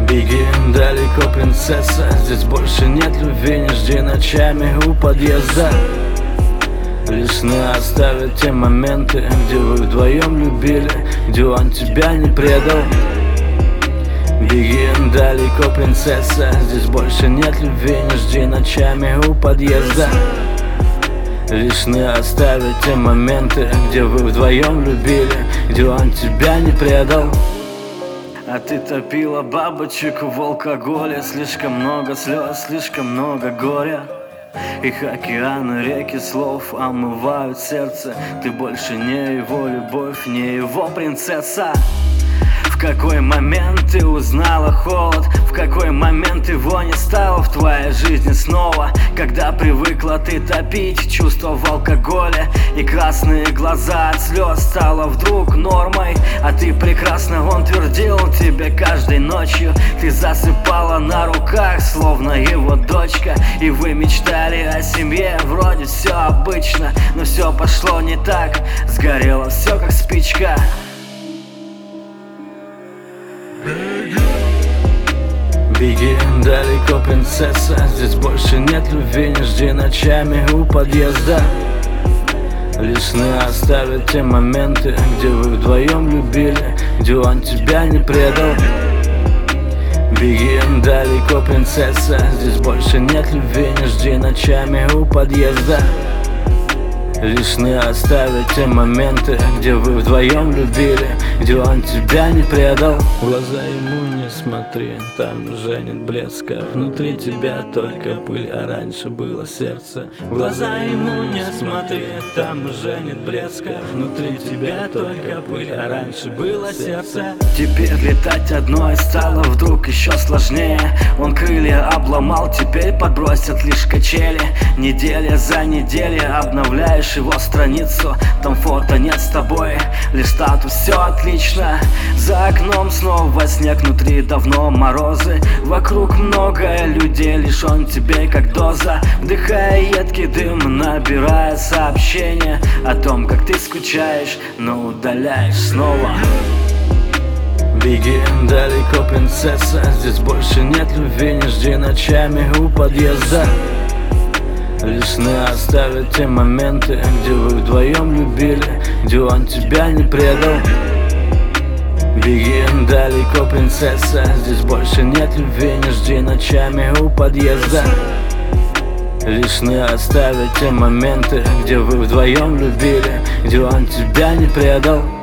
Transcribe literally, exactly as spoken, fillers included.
Беги далеко, принцесса, здесь больше нет любви. Не жди ночами у подъезда. Лишь не оставят те моменты, где вы вдвоем любили, где он тебя не предал. Беги далеко, принцесса, здесь больше нет любви. Не жди ночами у подъезда. Лишь не оставят те моменты, где вы вдвоем любили, где он тебя не предал. А ты топила бабочек в алкоголе. Слишком много слез, слишком много горя. Их океаны, реки слов омывают сердце. Ты больше не его любовь, не его принцесса. В какой момент ты узнала холод? В какой момент его не стало в твоей жизни снова? Когда привыкла ты топить чувства в алкоголе, и красные глаза от слез стало вдруг нормой. А ты прекрасно, он твердил тебе каждой ночью. Ты засыпала на руках, словно его дочка. И вы мечтали о семье, вроде все обычно. Но все пошло не так, сгорело все как спичка. Беги далеко, принцесса, здесь больше нет любви. Не жди ночами у подъезда. Лишь не оставят те моменты, где вы вдвоем любили, где он тебя не предал. Беги далеко, принцесса, здесь больше нет любви. Не жди ночами у подъезда. Лишь не оставят те моменты, где вы вдвоем любили, где он тебя не предал. В глаза ему не смотри, там уже нет блеска. Внутри тебя только пыль, а раньше было сердце. В глаза ему не смотри, там уже нет блеска. Внутри тебя только пыль, а раньше было сердце. Теперь летать одной стало вдруг еще сложнее. Он крылья обломал, теперь подбросят лишь качели. Неделя за неделей обновляешь его страницу. Там фото нет с тобой, лишь статус, все отлично. За окном снова снег, внутри давно морозы. Вокруг много людей, лишь он тебе как доза. Вдыхая едкий дым, набирая сообщения о том, как ты скучаешь, но удаляешь снова. Беги далеко, принцесса, здесь больше нет любви. Не жди ночами у подъезда. Лишь не оставят те моменты, где вы вдвоем любили, где он тебя не предал. Беги далеко, принцесса, здесь больше нет любви. Не жди ночами у подъезда. Лишь не оставят те моменты, где вы вдвоем любили, где он тебя не предал.